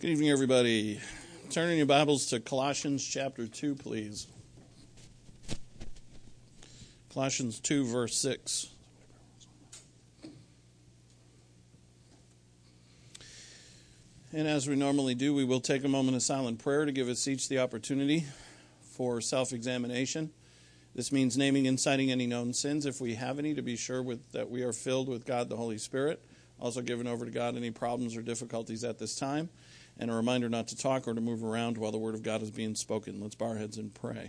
Good evening, everybody. Turning your Bibles to Colossians chapter 2, please. Colossians 2, verse 6. And as we normally do, we will take a moment of silent prayer to give us each the opportunity for self-examination. This means naming and citing any known sins, if we have any, to be sure that we are filled with God the Holy Spirit. Also giving over to God any problems or difficulties at this time. And a reminder not to talk or to move around while the Word of God is being spoken. Let's bow our heads and pray.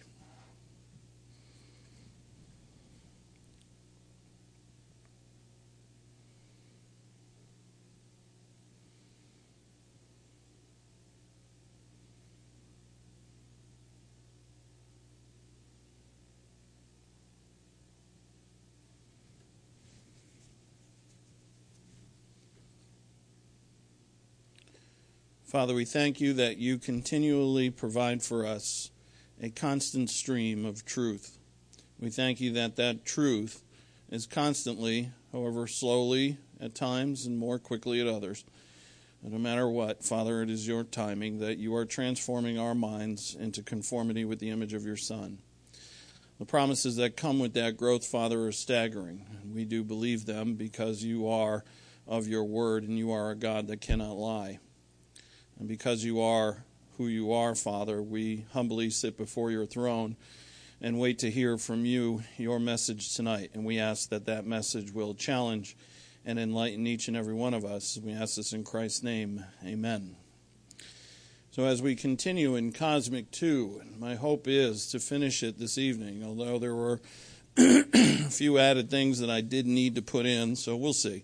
Father, we thank you that you continually provide for us a constant stream of truth. We thank you that that truth is constantly, however slowly at times and more quickly at others. And no matter what, Father, it is your timing that you are transforming our minds into conformity with the image of your Son. The promises that come with that growth, Father, are staggering. And we do believe them because you are of your word and you are a God that cannot lie. And because you are who you are, Father, we humbly sit before your throne and wait to hear from you your message tonight. And we ask that that message will challenge and enlighten each and every one of us. We ask this in Christ's name. Amen. So as we continue in Cosmic 2, my hope is to finish it this evening, although there were a few added things that I did need to put in, so we'll see.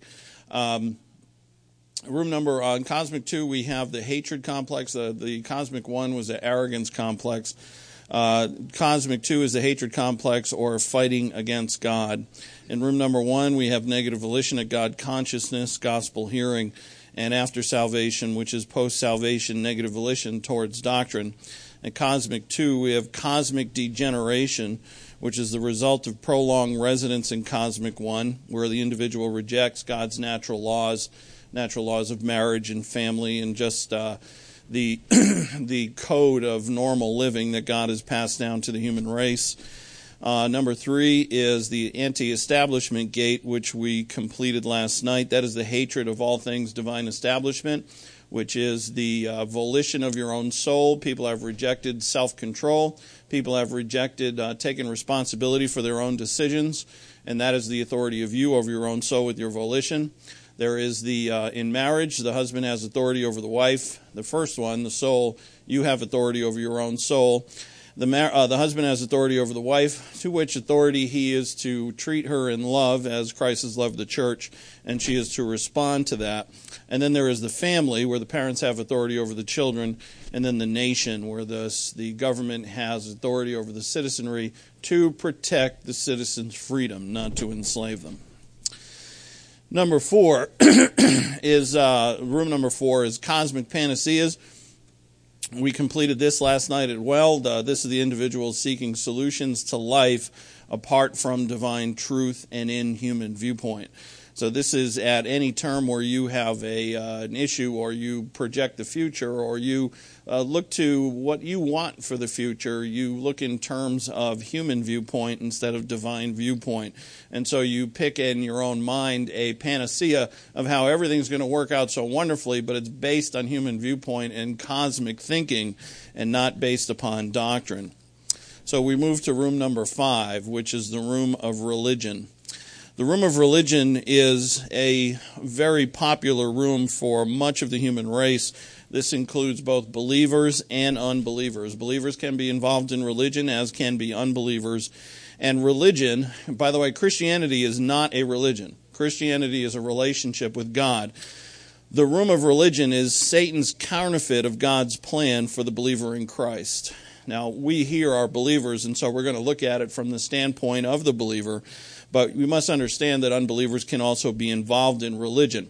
Room number on Cosmic 2, we have the hatred complex. The Cosmic 1 was the arrogance complex. Cosmic 2 is the hatred complex, or fighting against God. In room number 1, we have negative volition at God consciousness, gospel hearing, and after salvation, which is post-salvation negative volition towards doctrine. At Cosmic 2, we have cosmic degeneration, which is the result of prolonged residence in Cosmic 1, where the individual rejects God's natural laws of marriage and family, and just the the code of normal living that God has passed down to the human race. Number 3 is the anti-establishment gate, which we completed last night. That is the hatred of all things divine establishment, which is the volition of your own soul. People have rejected self-control. People have rejected taking responsibility for their own decisions, and that is the authority of you over your own soul with your volition. There is the, in marriage, the husband has authority over the wife. The first one, the soul, you have authority over your own soul. The husband has authority over the wife, to which authority he is to treat her in love as Christ has loved the church, and she is to respond to that. And then there is the family, where the parents have authority over the children, and then the nation, where the government has authority over the citizenry to protect the citizens' freedom, not to enslave them. Number 4 is room number 4 is cosmic panaceas. We completed this last night at Weld. This is the individual seeking solutions to life apart from divine truth and in human viewpoint. So this is at any term where you have an issue, or you project the future, or you look to what you want for the future. You look in terms of human viewpoint instead of divine viewpoint. And so you pick in your own mind a panacea of how everything's going to work out so wonderfully, but it's based on human viewpoint and cosmic thinking and not based upon doctrine. So we move to room number 5, which is the room of religion. The room of religion is a very popular room for much of the human race. This includes both believers and unbelievers. Believers can be involved in religion, as can be unbelievers. And religion, by the way, Christianity is not a religion. Christianity is a relationship with God. The room of religion is Satan's counterfeit of God's plan for the believer in Christ. Now, we here are believers, and so we're going to look at it from the standpoint of the believer. But we must understand that unbelievers can also be involved in religion.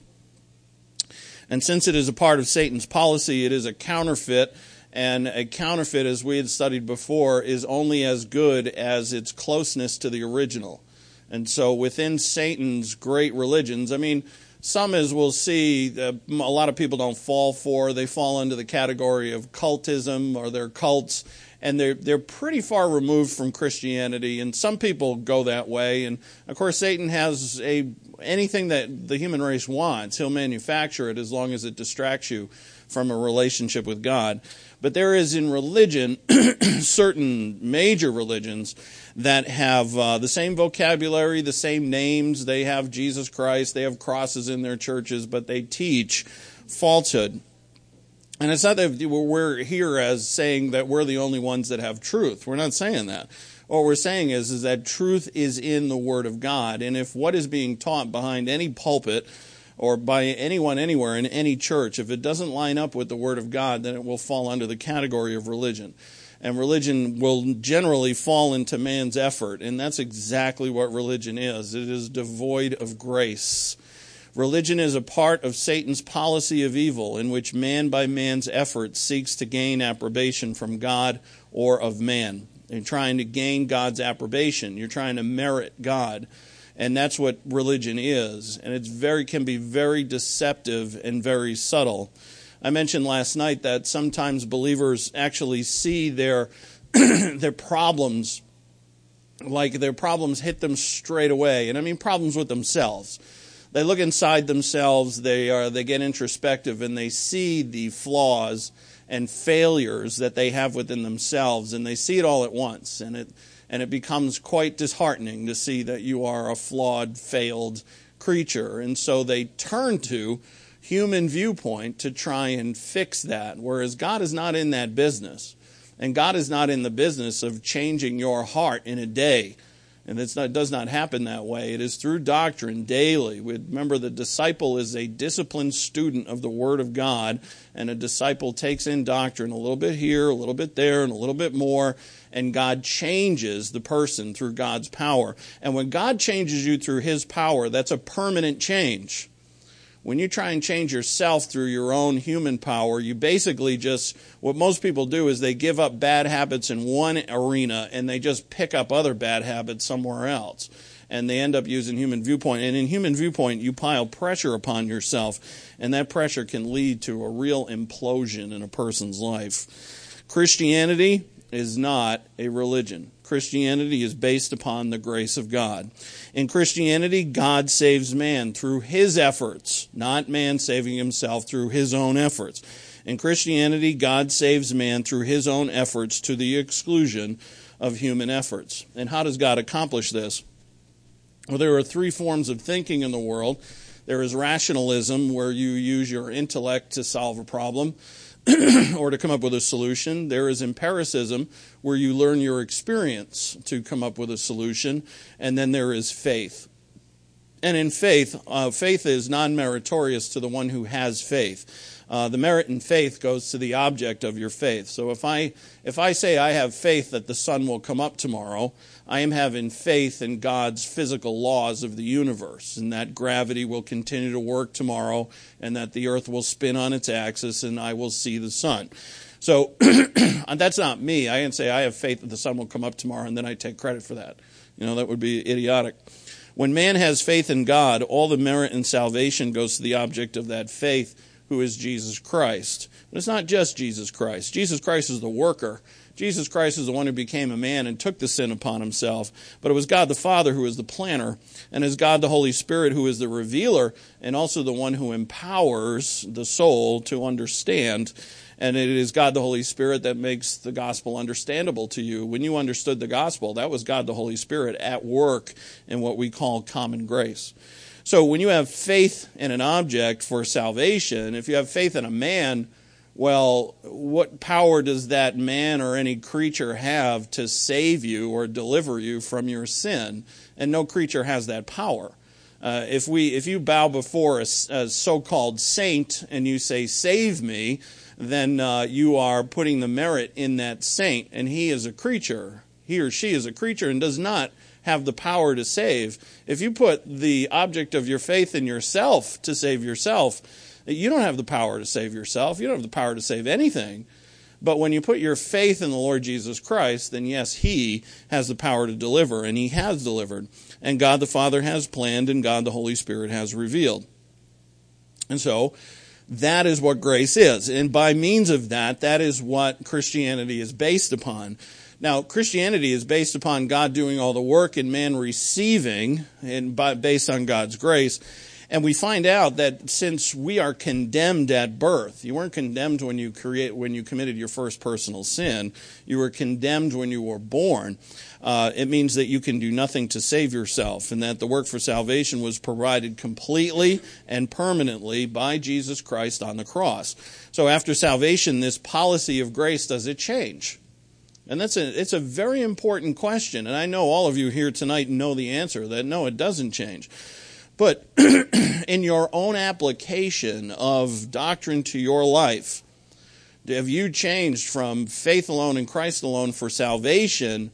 And since it is a part of Satan's policy, it is a counterfeit. And a counterfeit, as we had studied before, is only as good as its closeness to the original. And so within Satan's great religions, Some, as we'll see, a lot of people don't fall for. They fall into the category of cultism, or they're cults, and they're pretty far removed from Christianity. And some people go that way. And of course, Satan has anything that the human race wants. He'll manufacture it as long as it distracts you from a relationship with God. But there is in religion certain major religions that have the same vocabulary, the same names. They have Jesus Christ, they have crosses in their churches, but they teach falsehood. And it's not that we're here as saying that we're the only ones that have truth. We're not saying that. What we're saying is that truth is in the Word of God. And if what is being taught behind any pulpit or by anyone anywhere in any church, if it doesn't line up with the Word of God, then it will fall under the category of religion. And religion will generally fall into man's effort. And that's exactly what religion is. It is devoid of grace. Religion is a part of Satan's policy of evil, in which man by man's effort seeks to gain approbation from God or of man. You're trying to gain God's approbation. You're trying to merit God. And that's what religion is. And it can be very deceptive and very subtle. I mentioned last night that sometimes believers actually see their problems, like their problems hit them straight away. And I mean problems with themselves. They look inside themselves, they get introspective, and they see the flaws and failures that they have within themselves, and they see it all at once. And it becomes quite disheartening to see that you are a flawed, failed creature. And so they turn to human viewpoint to try and fix that, whereas God is not in that business. And God is not in the business of changing your heart in a day. And it does not happen that way. It is through doctrine daily. Remember, the disciple is a disciplined student of the Word of God, and a disciple takes in doctrine a little bit here, a little bit there, and a little bit more, and God changes the person through God's power. And when God changes you through His power, that's a permanent change. When you try and change yourself through your own human power, you basically what most people do is they give up bad habits in one arena and they just pick up other bad habits somewhere else. And they end up using human viewpoint. And in human viewpoint, you pile pressure upon yourself, and that pressure can lead to a real implosion in a person's life. Christianity is not a religion. Christianity is based upon the grace of God. In Christianity, God saves man through His efforts, not man saving himself through his own efforts. In Christianity, God saves man through His own efforts to the exclusion of human efforts. And how does God accomplish this? Well, there are three forms of thinking in the world. There is rationalism, where you use your intellect to solve a problem or to come up with a solution. There is empiricism, where you learn your experience to come up with a solution. And then there is faith. And in faith, faith is non-meritorious to the one who has faith. The merit in faith goes to the object of your faith. So if I say I have faith that the sun will come up tomorrow, I am having faith in God's physical laws of the universe, and that gravity will continue to work tomorrow, and that the earth will spin on its axis, and I will see the sun. So that's not me. I didn't say I have faith that the sun will come up tomorrow, and then I take credit for that. That would be idiotic. When man has faith in God, all the merit and salvation goes to the object of that faith, who is Jesus Christ. But it's not just Jesus Christ. Jesus Christ is the worker. Jesus Christ is the one who became a man and took the sin upon Himself. But it was God the Father who is the planner, and it's God the Holy Spirit who is the revealer, and also the one who empowers the soul to understand. And it is God the Holy Spirit that makes the gospel understandable to you. When you understood the gospel, that was God the Holy Spirit at work in what we call common grace. So when you have faith in an object for salvation, if you have faith in a man, well, what power does that man or any creature have to save you or deliver you from your sin? And no creature has that power. If you bow before a so-called saint and you say, "Save me," then you are putting the merit in that saint, and he is a creature. He or she is a creature and does not have the power to save. If you put the object of your faith in yourself to save yourself, you don't have the power to save yourself. You don't have the power to save anything. But when you put your faith in the Lord Jesus Christ, then yes, He has the power to deliver, and He has delivered. And God the Father has planned, and God the Holy Spirit has revealed. And so that is what grace is. And by means of that, that is what Christianity is based upon. Now, Christianity is based upon God doing all the work and man receiving, and based on God's grace. And we find out that since we are condemned at birth, you weren't condemned when you committed your first personal sin. You were condemned when you were born. It means that you can do nothing to save yourself, and that the work for salvation was provided completely and permanently by Jesus Christ on the cross. So after salvation, this policy of grace, does it change? And it's a very important question, and I know all of you here tonight know the answer, that no, it doesn't change. But in your own application of doctrine to your life, have you changed from faith alone in Christ alone for salvation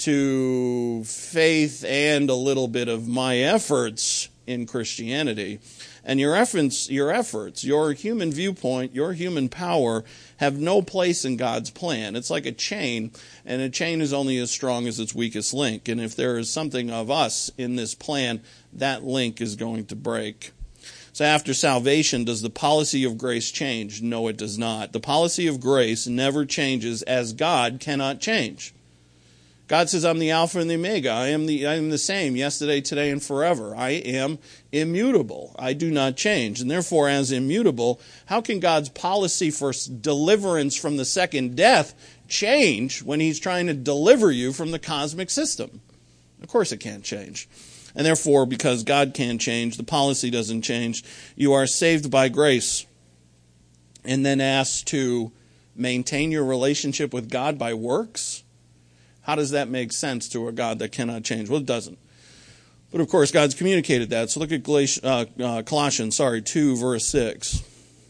to faith and a little bit of my efforts in Christianity? And your efforts, your human viewpoint, your human power have no place in God's plan. It's like a chain, and a chain is only as strong as its weakest link. And if there is something of us in this plan, that link is going to break. So after salvation, does the policy of grace change? No, it does not. The policy of grace never changes, as God cannot change. God says, I'm the Alpha and the Omega. I am the same yesterday, today, and forever. I am immutable. I do not change. And therefore, as immutable, how can God's policy for deliverance from the second death change when he's trying to deliver you from the cosmic system? Of course it can't change. And therefore, because God can't change, the policy doesn't change. You are saved by grace and then asked to maintain your relationship with God by works? How does that make sense to a God that cannot change? Well, it doesn't. But of course, God's communicated that. So look at Colossians 2, verse 6.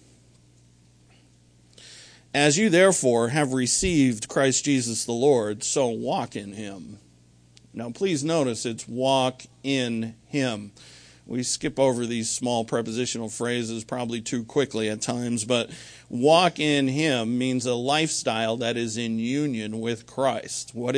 As you therefore have received Christ Jesus the Lord, so walk in him. Now, please notice it's walk in him. We skip over these small prepositional phrases probably too quickly at times, but walk in him means a lifestyle that is in union with Christ. What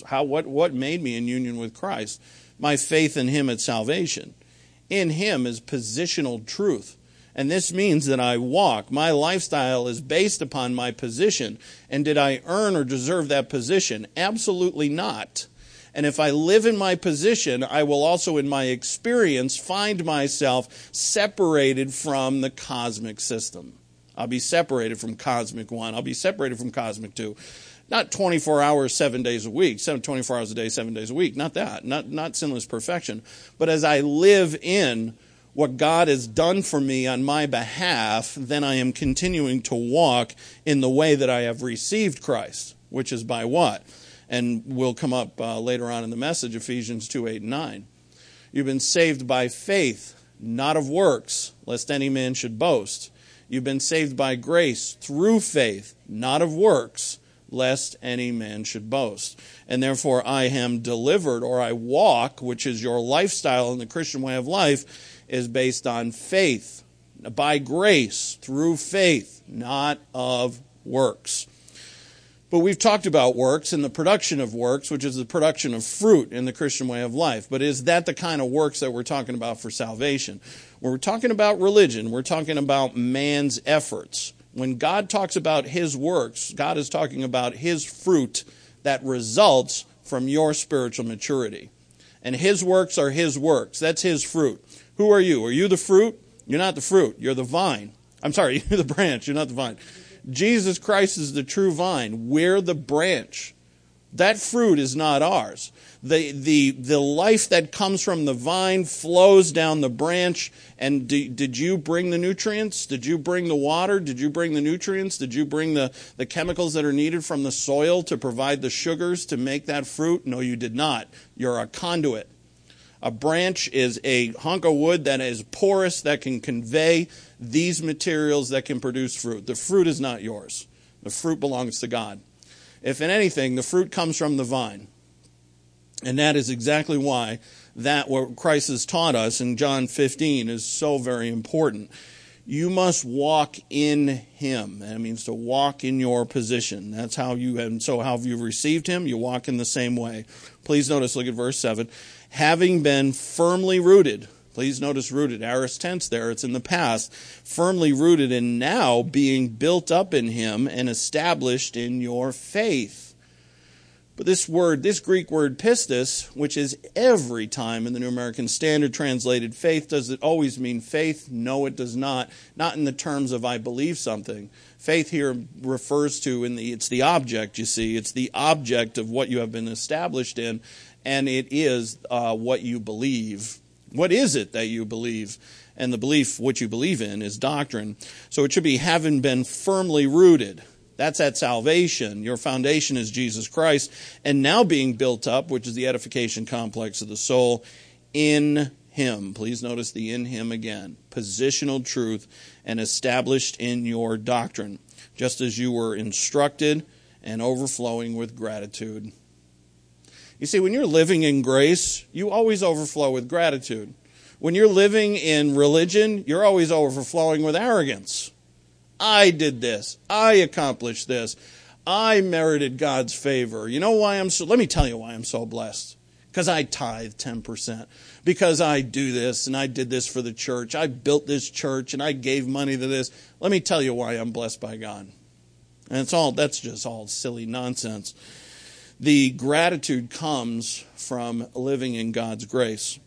made me in union with Christ? My faith in him at salvation. In him is positional truth. And this means that I walk. My lifestyle is based upon my position. And did I earn or deserve that position? Absolutely not. And if I live in my position, I will also in my experience find myself separated from the cosmic system. I'll be separated from cosmic 1. I'll be separated from cosmic 2. Not 24 hours, 7 days a week, 24 hours a day, 7 days a week. Not that. Not sinless perfection. But as I live in what God has done for me on my behalf, then I am continuing to walk in the way that I have received Christ, which is by what? And will come up later on in the message, Ephesians 2, 8, and 9. You've been saved by faith, not of works, lest any man should boast. You've been saved by grace through faith, not of works, lest any man should boast. And therefore I am delivered, or I walk, which is your lifestyle in the Christian way of life, is based on faith, by grace, through faith, not of works. But we've talked about works and the production of works, which is the production of fruit in the Christian way of life. But is that the kind of works that we're talking about for salvation? When we're talking about religion, we're talking about man's efforts. When God talks about his works, God is talking about his fruit that results from your spiritual maturity. And his works are his works. That's his fruit. Who are you? Are you the fruit? You're not the fruit. You're the vine. I'm sorry, you're the branch. You're not the vine. Jesus Christ is the true vine. We're the branch. That fruit is not ours. The life that comes from the vine flows down the branch. And did you bring the nutrients? Did you bring the water? Did you bring the nutrients? Did you bring the chemicals that are needed from the soil to provide the sugars to make that fruit? No, you did not. You're a conduit. A branch is a hunk of wood that is porous, that can convey these materials that can produce fruit. The fruit is not yours. The fruit belongs to God. If in anything, the fruit comes from the vine. And that is exactly why that what Christ has taught us in John 15 is so very important. You must walk in him. That means to walk in your position. That's how you, and so how have you received him? You walk in the same way. Please notice, look at verse 7. Having been firmly rooted. Please notice rooted, aorist tense there, it's in the past. Firmly rooted and now being built up in him and established in your faith. But this Greek word pistis, which is every time in the New American Standard translated faith, does it always mean faith? No, it does not. Not in the terms of I believe something. Faith here refers to, it's the object, you see. It's the object of what you have been established in, and it is what you believe. What is it that you believe? And the belief, what you believe in, is doctrine. So it should be having been firmly rooted. That's at salvation. Your foundation is Jesus Christ. And now being built up, which is the edification complex of the soul, in him. Please notice the in him again. Positional truth and established in your doctrine, just as you were instructed and overflowing with gratitude. You see, when you're living in grace, you always overflow with gratitude. When you're living in religion, you're always overflowing with arrogance. I did this. I accomplished this. I merited God's favor. You know why let me tell you why I'm so blessed. Because I tithe 10%. Because I do this and I did this for the church. I built this church and I gave money to this. Let me tell you why I'm blessed by God. And that's just all silly nonsense. The gratitude comes from living in God's grace.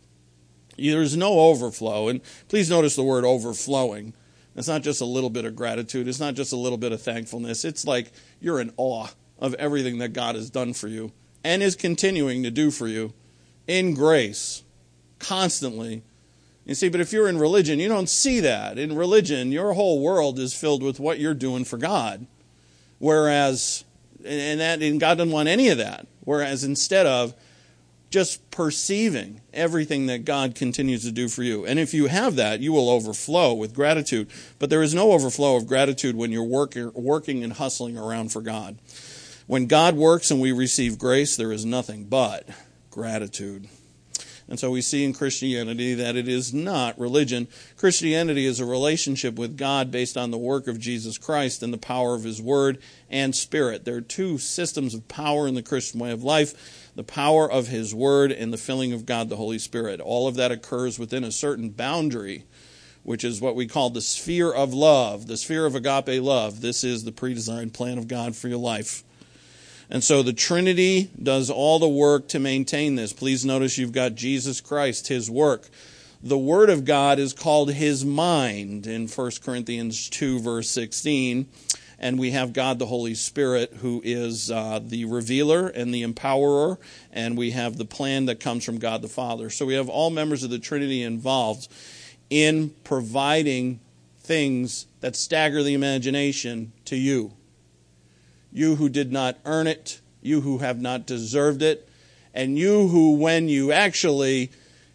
There's no overflow. And please notice the word overflowing. It's not just a little bit of gratitude. It's not just a little bit of thankfulness. It's like you're in awe of everything that God has done for you and is continuing to do for you in grace, constantly. You see, but if you're in religion, you don't see that. In religion, your whole world is filled with what you're doing for God. Whereas, and God doesn't want any of that. Whereas instead of just perceiving everything that God continues to do for you. And if you have that, you will overflow with gratitude. But there is no overflow of gratitude when you're working and hustling around for God. When God works and we receive grace, there is nothing but gratitude. And so we see in Christianity that it is not religion. Christianity is a relationship with God based on the work of Jesus Christ and the power of his word and spirit. There are two systems of power in the Christian way of life. The power of his word and the filling of God, the Holy Spirit. All of that occurs within a certain boundary, which is what we call the sphere of love, the sphere of agape love. This is the pre-designed plan of God for your life. And so the Trinity does all the work to maintain this. Please notice you've got Jesus Christ, his work. The Word of God is called his mind in 1 Corinthians 2, verse 16. And we have God the Holy Spirit, who is the revealer and the empowerer, and we have the plan that comes from God the Father. So we have all members of the Trinity involved in providing things that stagger the imagination to you. You who did not earn it, you who have not deserved it, and you who, when you actually,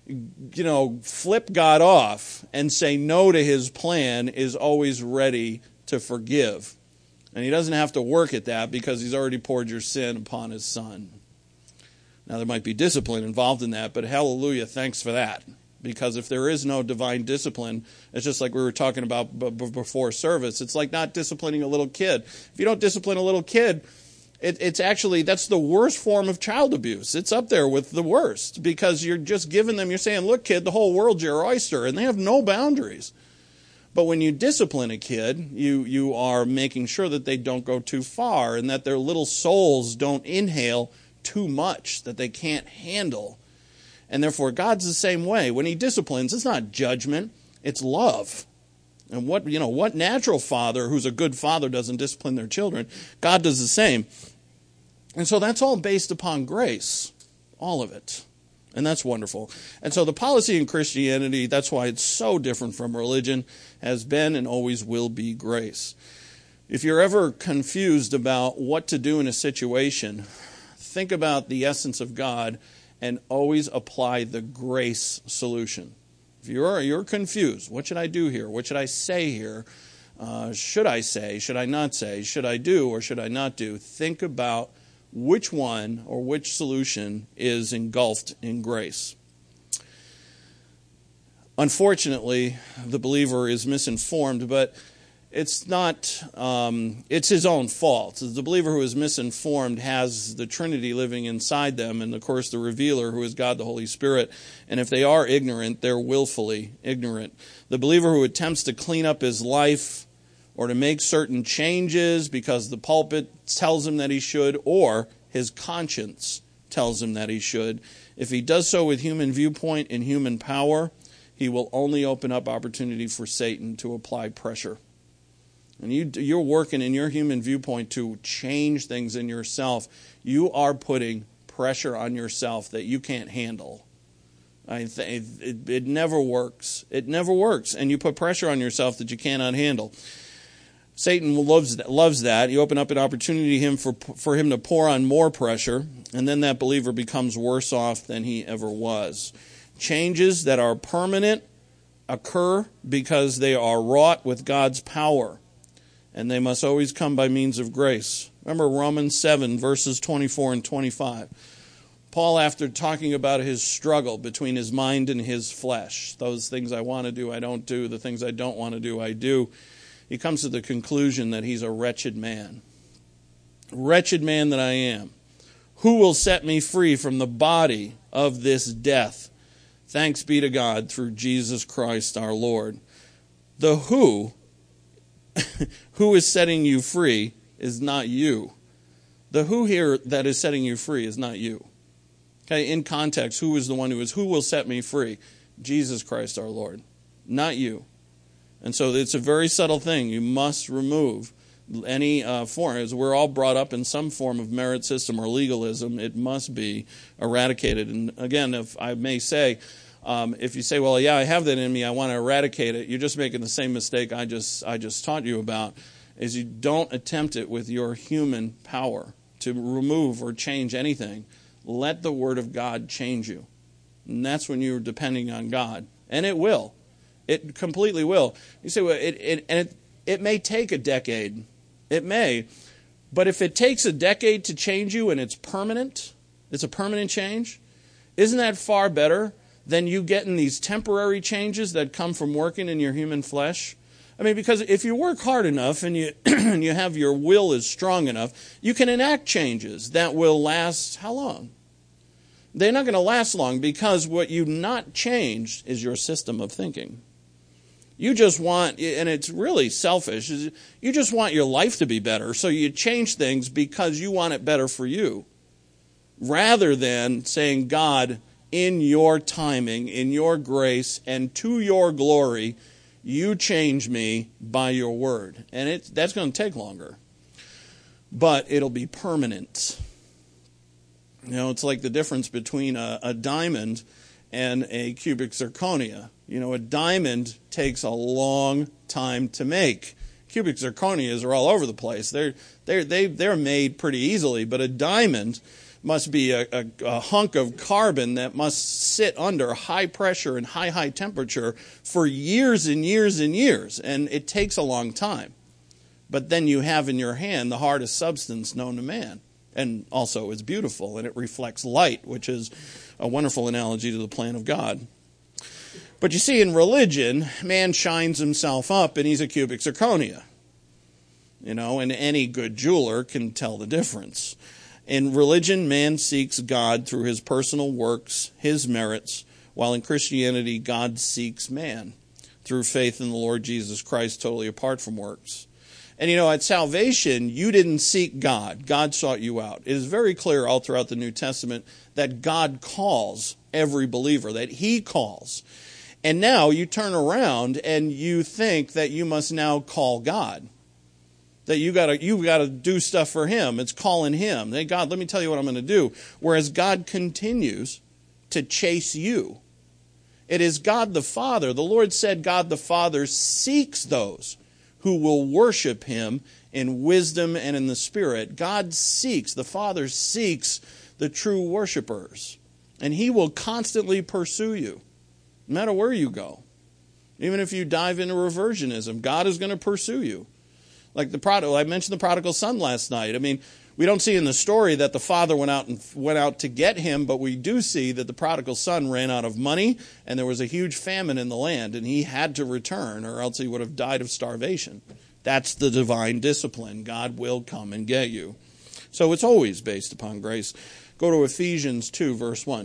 flip God off and say no to his plan, is always ready to forgive. And he doesn't have to work at that because he's already poured your sin upon his son. Now, there might be discipline involved in that, but hallelujah, thanks for that. Because if there is no divine discipline, it's just like we were talking about before service. It's like not disciplining a little kid. If you don't discipline a little kid, it's actually, that's the worst form of child abuse. It's up there with the worst because you're just giving them, you're saying, look, kid, the whole world's your oyster, and they have no boundaries. But when you discipline a kid, you are making sure that they don't go too far and that their little souls don't inhale too much that they can't handle. And therefore, God's the same way. When he disciplines, it's not judgment, it's love. And what natural father who's a good father doesn't discipline their children? God does the same. And so that's all based upon grace, all of it. And that's wonderful. And so the policy in Christianity, that's why it's so different from religion, has been and always will be grace. If you're ever confused about what to do in a situation, think about the essence of God and always apply the grace solution. If you're confused, what should I do here? What should I say here? Should I say? Should I not say? Should I do or should I not do? Think about which one or which solution is engulfed in grace. Unfortunately, the believer is misinformed, but it's not, it's his own fault. The believer who is misinformed has the Trinity living inside them, and of course the revealer, who is God the Holy Spirit. And if they are ignorant, they're willfully ignorant. The believer who attempts to clean up his life or to make certain changes because the pulpit tells him that he should, or his conscience tells him that he should, if he does so with human viewpoint and human power, he will only open up opportunity for Satan to apply pressure. And you're working in your human viewpoint to change things in yourself. You are putting pressure on yourself that you can't handle. It never works. It never works. And you put pressure on yourself that you cannot handle. Satan loves that. You open up an opportunity for him to pour on more pressure, and then that believer becomes worse off than he ever was. Changes that are permanent occur because they are wrought with God's power, and they must always come by means of grace. Remember Romans 7, verses 24 and 25. Paul, after talking about his struggle between his mind and his flesh, those things I want to do, I don't do, the things I don't want to do, I do, he comes to the conclusion that he's a wretched man. Wretched man that I am. Who will set me free from the body of this death? Thanks be to God through Jesus Christ our Lord. The who is setting you free is not you. The who here that is setting you free is not you. Okay, in context, who is the one who will set me free? Jesus Christ our Lord, not you. And so it's a very subtle thing. You must remove any form. As we're all brought up in some form of merit system or legalism, it must be eradicated. And again, if I may say, if you say, well, yeah, I have that in me, I want to eradicate it, you're just making the same mistake I just taught you about, is you don't attempt it with your human power to remove or change anything. Let the Word of God change you. And that's when you're depending on God. And it will. It completely will. You say, well, it may take a decade. It may. But if it takes a decade to change you and it's permanent, it's a permanent change, isn't that far better than you getting these temporary changes that come from working in your human flesh? I mean, because if you work hard enough and you and you have your will is strong enough, you can enact changes that will last how long? They're not going to last long, because what you've not changed is your system of thinking. You just want, and it's really selfish, you just want your life to be better, so you change things because you want it better for you, rather than saying, God, in your timing, in your grace, and to your glory, you change me by your word. And that's going to take longer, but it'll be permanent. You know, it's like the difference between a diamond and a cubic zirconia. You know, a diamond takes a long time to make. Cubic zirconias are all over the place. They're made pretty easily, but a diamond must be a hunk of carbon that must sit under high pressure and high temperature for years and years and years, and it takes a long time. But then you have in your hand the hardest substance known to man. And also it's beautiful, and it reflects light, which is a wonderful analogy to the plan of God. But you see, in religion, man shines himself up, and he's a cubic zirconia. You know, and any good jeweler can tell the difference. In religion, man seeks God through his personal works, his merits, while in Christianity, God seeks man through faith in the Lord Jesus Christ, totally apart from works. And you know, at salvation, you didn't seek God. God sought you out. It is very clear all throughout the New Testament that God calls every believer, that he calls. And now you turn around and you think that you must now call God. That you gotta do stuff for him. It's calling him. Hey, God, let me tell you what I'm going to do. Whereas God continues to chase you. It is God the Father. The Lord said God the Father seeks those who will worship him in wisdom and in the Spirit. God seeks, the Father seeks the true worshipers. And he will constantly pursue you, no matter where you go. Even if you dive into reversionism, God is going to pursue you. Like I mentioned the prodigal son last night. I mean, we don't see in the story that the father went out to get him, but we do see that the prodigal son ran out of money, and there was a huge famine in the land, and he had to return, or else he would have died of starvation. That's the divine discipline. God will come and get you. So it's always based upon grace. Go to Ephesians 2, verse 1.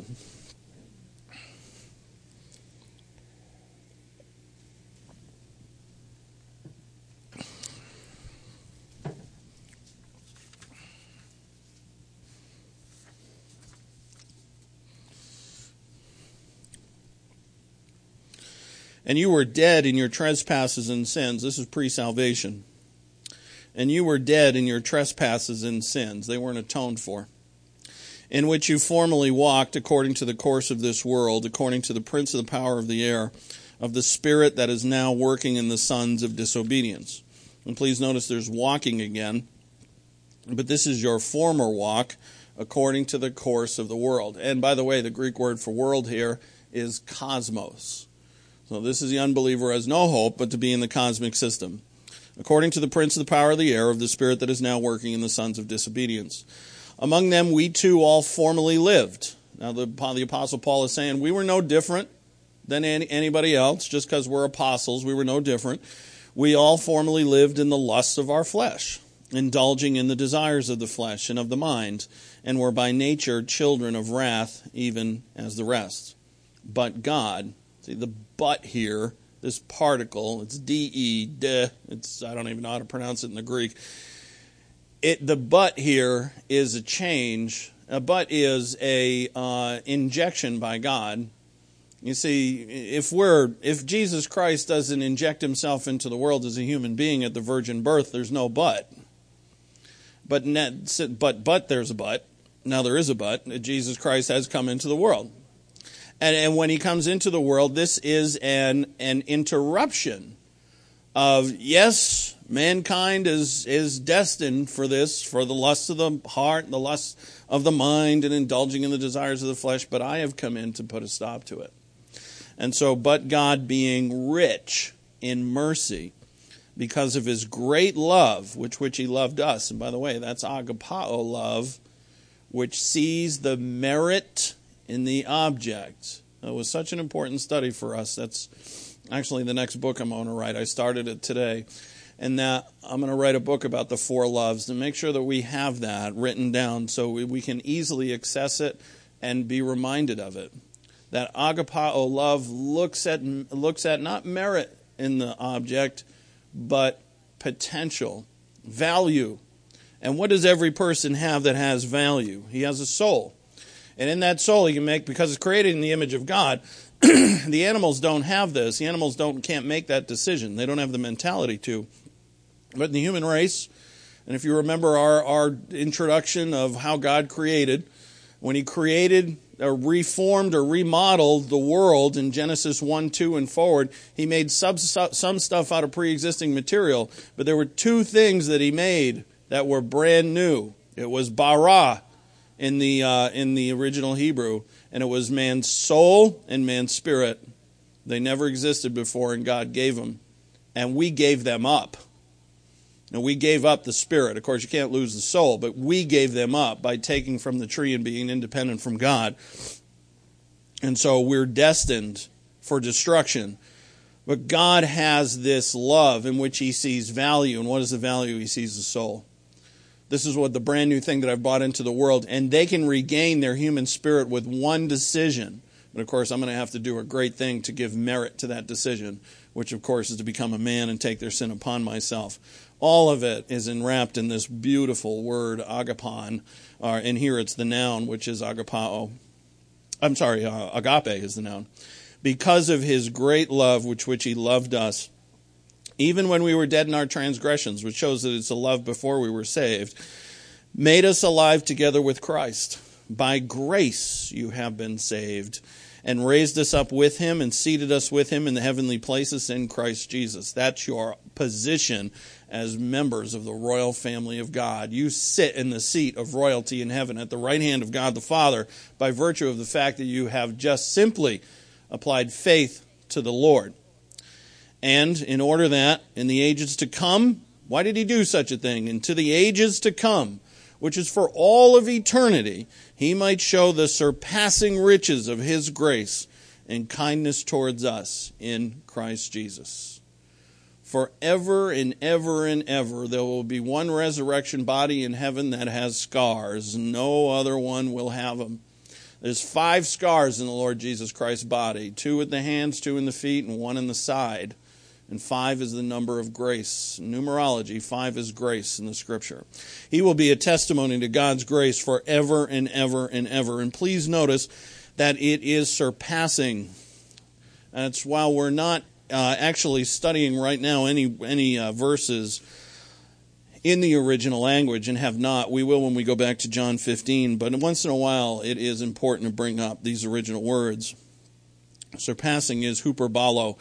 And you were dead in your trespasses and sins. This is pre-salvation. And you were dead in your trespasses and sins. They weren't atoned for. In which you formerly walked according to the course of this world, according to the prince of the power of the air, of the spirit that is now working in the sons of disobedience. And please notice there's walking again. But this is your former walk according to the course of the world. And by the way, the Greek word for world here is cosmos. So this is the unbeliever who has no hope but to be in the cosmic system. According to the prince of the power of the air, of the spirit that is now working in the sons of disobedience. Among them we too all formerly lived. Now the Apostle Paul is saying we were no different than anybody else. Just because we're apostles, we were no different. We all formerly lived in the lusts of our flesh, indulging in the desires of the flesh and of the mind, and were by nature children of wrath, even as the rest. But God... See, the but here, this particle, it's de, I don't even know how to pronounce it in the Greek. The but here is a change. A but is a injection by God. You see, if Jesus Christ doesn't inject himself into the world as a human being at the virgin birth, there's no but. But there's a but. Now there is a but. Jesus Christ has come into the world. And when he comes into the world, this is an interruption of, yes, mankind is destined for this, for the lusts of the heart, the lusts of the mind, and indulging in the desires of the flesh, but I have come in to put a stop to it. And so, but God being rich in mercy, because of his great love, which he loved us, and by the way, that's agapao love, which sees the merit in the object. It was such an important study for us. That's actually the next book I'm going to write. I started it today. And that I'm going to write a book about the four loves and make sure that we have that written down so we can easily access it and be reminded of it. That agapao love looks at not merit in the object, but potential, value. And what does every person have that has value? He has a soul. And in that soul, he can make, because it's created in the image of God, the animals don't have this. The animals can't make that decision. They don't have the mentality to. But in the human race, and if you remember our introduction of how God created, when he created or reformed or remodeled the world in Genesis 1, 2, and forward, he made some stuff out of pre-existing material. But there were two things that he made that were brand new. It was bara, in the original Hebrew, and it was man's soul and man's spirit. They never existed before, and God gave them. And we gave them up. And we gave up the spirit. Of course, you can't lose the soul, but we gave them up by taking from the tree and being independent from God. And so we're destined for destruction. But God has this love in which he sees value. And what is the value? He sees the soul. This is what the brand new thing that I've brought into the world. And they can regain their human spirit with one decision. But of course, I'm going to have to do a great thing to give merit to that decision, which of course is to become a man and take their sin upon myself. All of it is enwrapped in this beautiful word, agapon. And here it's the noun, which is agapao. Agape is the noun. Because of his great love, which he loved us, even when we were dead in our transgressions, which shows that it's a love before we were saved, made us alive together with Christ. By grace you have been saved, and raised us up with him and seated us with him in the heavenly places in Christ Jesus. That's your position as members of the royal family of God. You sit in the seat of royalty in heaven at the right hand of God the Father by virtue of the fact that you have just simply applied faith to the Lord. And in order that, in the ages to come, why did he do such a thing? And to the ages to come, which is for all of eternity, he might show the surpassing riches of his grace and kindness towards us in Christ Jesus. forever and ever and ever. There will be one resurrection body in heaven that has scars. No other one will have them. There's 5 scars in the Lord Jesus Christ's body, 2 at the hands, 2 in the feet, and 1 in the side. And 5 is the number of grace. Numerology, 5 is grace in the Scripture. He will be a testimony to God's grace forever and ever and ever. And please notice that it is surpassing. That's while we're not actually studying right now any verses in the original language, and have not. We will when we go back to John 15, but once in a while it is important to bring up these original words. Surpassing is huperballo,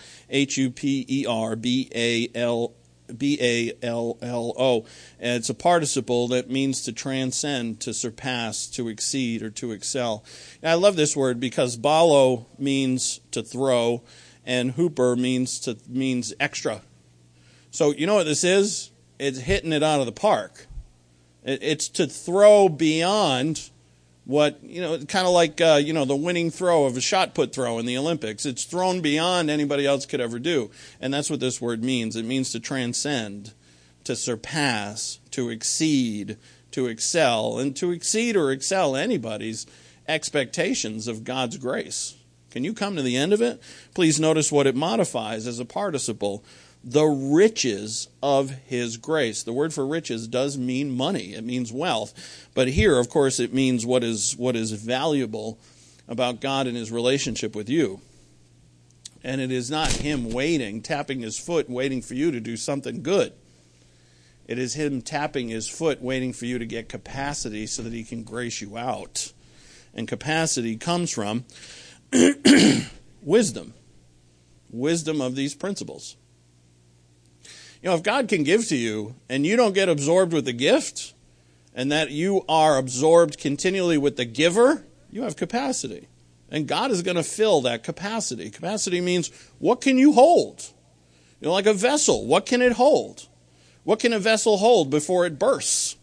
Huperballo. And it's a participle that means to transcend, to surpass, to exceed, or to excel. And I love this word because ballo means to throw, and hooper means extra. So you know what this is? It's hitting it out of the park. It's to throw beyond what, kind of like, the winning throw of a shot put throw in the Olympics. It's thrown beyond anybody else could ever do. And that's what this word means. It means to transcend, to surpass, to exceed, to excel, and to exceed or excel anybody's expectations of God's grace. Can you come to the end of it? Please notice what it modifies as a participle. The riches of his grace. The word for riches does mean money. It means wealth. But here, of course, it means what is valuable about God and his relationship with you. And it is not him waiting, tapping his foot, waiting for you to do something good. It is him tapping his foot, waiting for you to get capacity so that he can grace you out. And capacity comes from wisdom. Wisdom of these principles. If God can give to you and you don't get absorbed with the gift, and that you are absorbed continually with the giver, you have capacity. And God is going to fill that capacity. Capacity means, what can you hold? Like a vessel, what can it hold? What can a vessel hold before it bursts?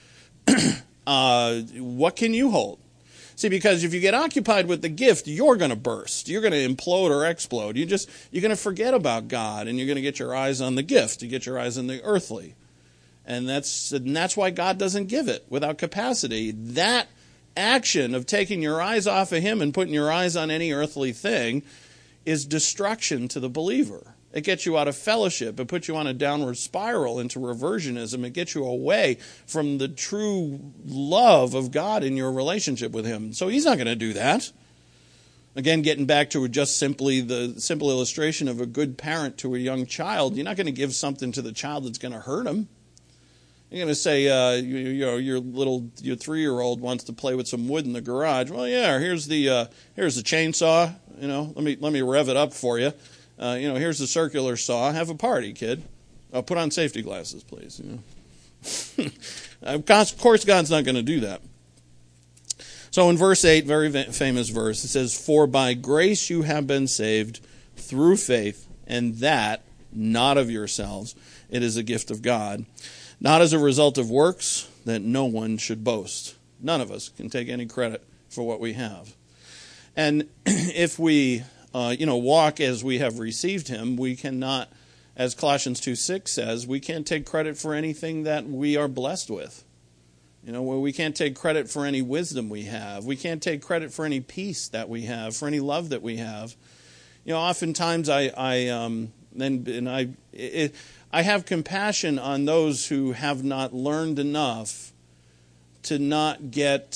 What can you hold? See, because if you get occupied with the gift, you're going to burst. You're going to implode or explode. You're going to forget about God, and you're going to get your eyes on the gift. You get your eyes on the earthly. And that's why God doesn't give it without capacity. That action of taking your eyes off of him and putting your eyes on any earthly thing is destruction to the believer. It gets you out of fellowship. It puts you on a downward spiral into reversionism. It gets you away from the true love of God in your relationship with him. So he's not going to do that. Again, getting back to just simply the simple illustration of a good parent to a young child, you're not going to give something to the child that's going to hurt him. You're going to say, your 3-year-old wants to play with some wood in the garage. Well, yeah, here's the chainsaw. Let me rev it up for you. Here's the circular saw. Have a party, kid. Put on safety glasses, please. Of course, God's not going to do that. So in verse 8, very famous verse, it says, "For by grace you have been saved through faith, and that not of yourselves. It is a gift of God, not as a result of works, that no one should boast." None of us can take any credit for what we have. And if we walk as we have received him, we cannot, as Colossians 2:6 says, we can't take credit for anything that we are blessed with. We can't take credit for any wisdom we have. We can't take credit for any peace that we have, for any love that we have. Oftentimes I have compassion on those who have not learned enough to not get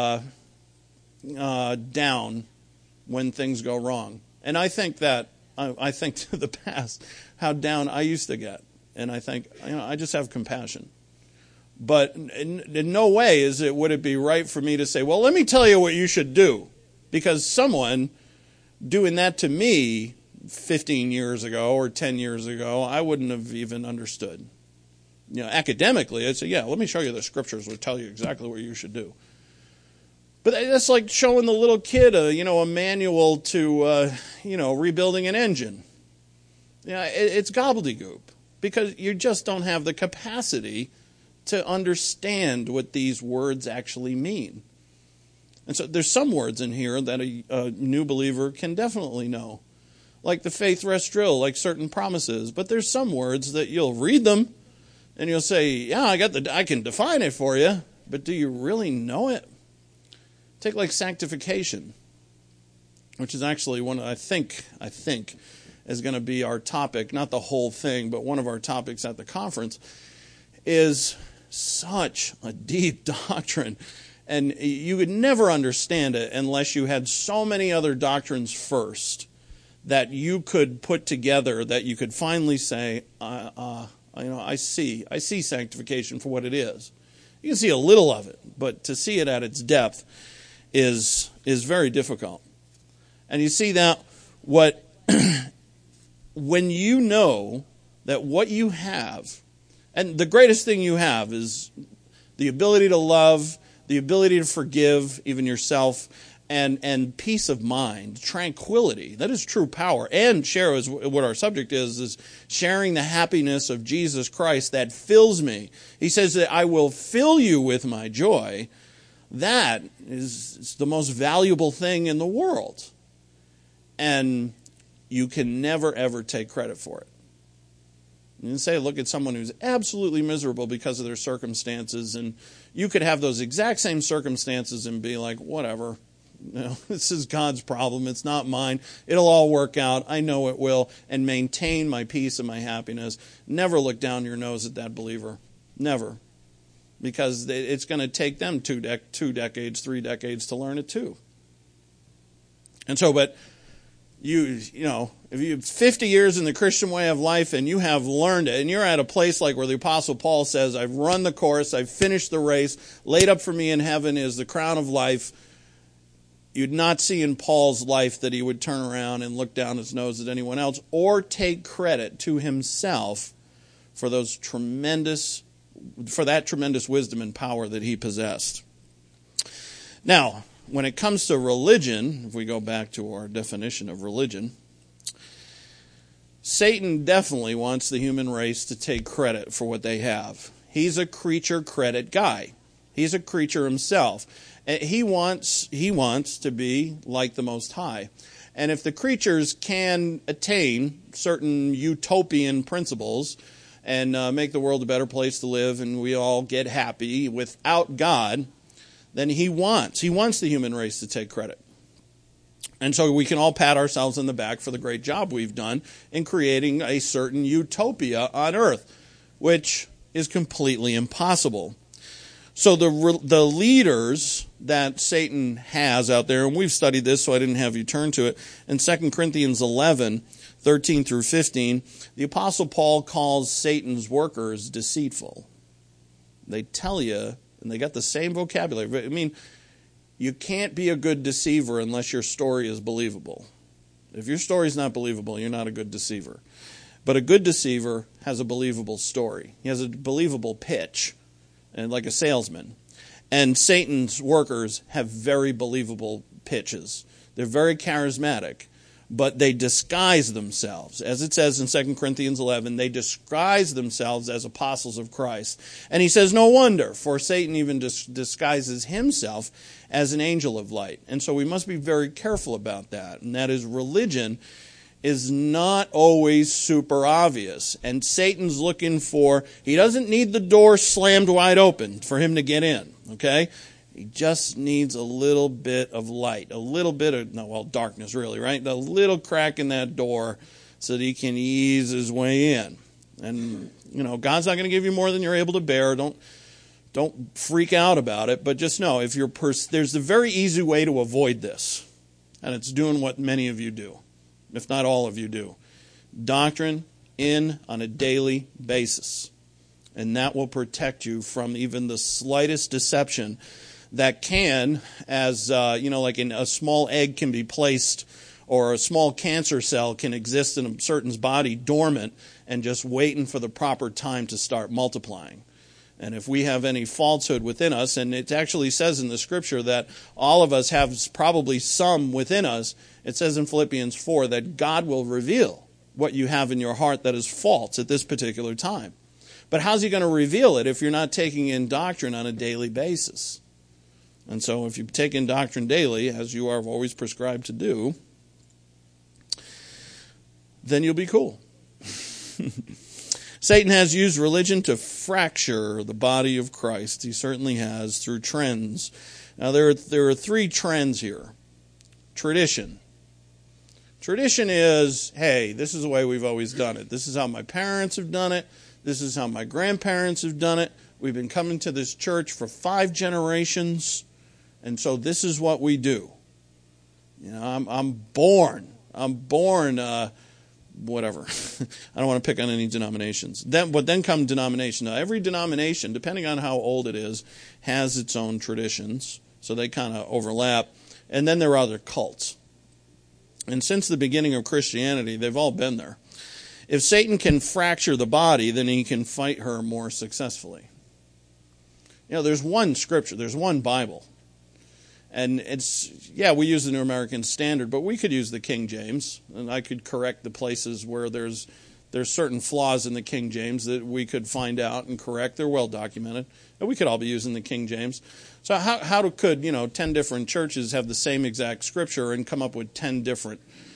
down when things go wrong. And I think to the past how down I used to get. And I think, I just have compassion. But in no way would it be right for me to say, well, let me tell you what you should do. Because someone doing that to me 15 years ago or 10 years ago, I wouldn't have even understood. Academically, I'd say, yeah, let me show you the scriptures will tell you exactly what you should do. But that's like showing the little kid a manual to rebuilding an engine. It's gobbledygook because you just don't have the capacity to understand what these words actually mean. And so there's some words in here that a new believer can definitely know. like the faith rest drill, like certain promises. But there's some words that you'll read them and you'll say, yeah, I can define it for you, but do you really know it? Take like sanctification, which is actually one I think is going to be our topic, not the whole thing, but one of our topics at the conference, is such a deep doctrine. And you would never understand it unless you had so many other doctrines first that you could put together, that you could finally say, I see sanctification for what it is. You can see a little of it, but to see it at its depth is very difficult. And you see that when you know that what you have, and the greatest thing you have is the ability to love, the ability to forgive even yourself, and peace of mind, tranquility. That is true power. And share is what our subject is sharing the happiness of Jesus Christ that fills me. He says that I will fill you with my joy. That is the most valuable thing in the world. And you can never, ever take credit for it. You can say, look at someone who's absolutely miserable because of their circumstances, and you could have those exact same circumstances and be like, whatever. This is God's problem. It's not mine. It'll all work out. I know it will. And maintain my peace and my happiness. Never look down your nose at that believer. Never. Because it's going to take them 2 decades, 3 decades to learn it too. And so, but if you have 50 years in the Christian way of life and you have learned it, and you're at a place like where the Apostle Paul says, I've run the course, I've finished the race, laid up for me in heaven is the crown of life, you'd not see in Paul's life that he would turn around and look down his nose at anyone else or take credit to himself for that tremendous wisdom and power that he possessed. Now, when it comes to religion, if we go back to our definition of religion, Satan definitely wants the human race to take credit for what they have. He's a creature credit guy. He's a creature himself. He wants to be like the Most High. And if the creatures can attain certain utopian principles and make the world a better place to live and we all get happy without God, then he wants the human race to take credit. And so we can all pat ourselves on the back for the great job we've done in creating a certain utopia on earth, which is completely impossible. So the leaders that Satan has out there, and we've studied this, so I didn't have you turn to it, in 2 Corinthians 11, 13 through 15, the Apostle Paul calls Satan's workers deceitful. They tell you, and they got the same vocabulary. I mean, you can't be a good deceiver unless your story is believable. If your story is not believable, you're not a good deceiver. But a good deceiver has a believable story. He has a believable pitch, and like a salesman. And Satan's workers have very believable pitches. They're very charismatic, but they disguise themselves. As it says in 2 Corinthians 11, they disguise themselves as apostles of Christ. And he says, no wonder, for Satan even disguises himself as an angel of light. And so we must be very careful about that. And that is, religion is not always super obvious. And Satan's looking he doesn't need the door slammed wide open for him to get in, okay? He just needs a little bit of light, a little bit of, darkness really, right? A little crack in that door so that he can ease his way in. And, God's not going to give you more than you're able to bear. Don't freak out about it, but just know, if there's a very easy way to avoid this, and it's doing what many of you do. If not all of you do. Doctrine in on a daily basis. And that will protect you from even the slightest deception that can, like in a small egg can be placed, or a small cancer cell can exist in a person's body dormant and just waiting for the proper time to start multiplying. And if we have any falsehood within us, and it actually says in the scripture that all of us have probably some within us, it says in Philippians 4 that God will reveal what you have in your heart that is false at this particular time. But how's he going to reveal it if you're not taking in doctrine on a daily basis? And so if you take in doctrine daily, as you are always prescribed to do, then you'll be cool. Satan has used religion to fracture the body of Christ. He certainly has, through trends. Now, there are three trends here. Tradition. Tradition is, hey, this is the way we've always done it. This is how my parents have done it. This is how my grandparents have done it. We've been coming to this church for 5 generations, and so this is what we do. You know, I'm born, whatever. I don't want to pick on any denominations. But then come denomination. Now, every denomination, depending on how old it is, has its own traditions, so they kind of overlap. And then there are other cults. And since the beginning of Christianity, they've all been there. If Satan can fracture the body, then he can fight her more successfully. You know, there's one scripture, there's one Bible. And we use the New American Standard, but we could use the King James, and I could correct the places where there's certain flaws in the King James that we could find out and correct. They're well documented, and we could all be using the King James. So how could 10 different churches have the same exact scripture and come up with 10 different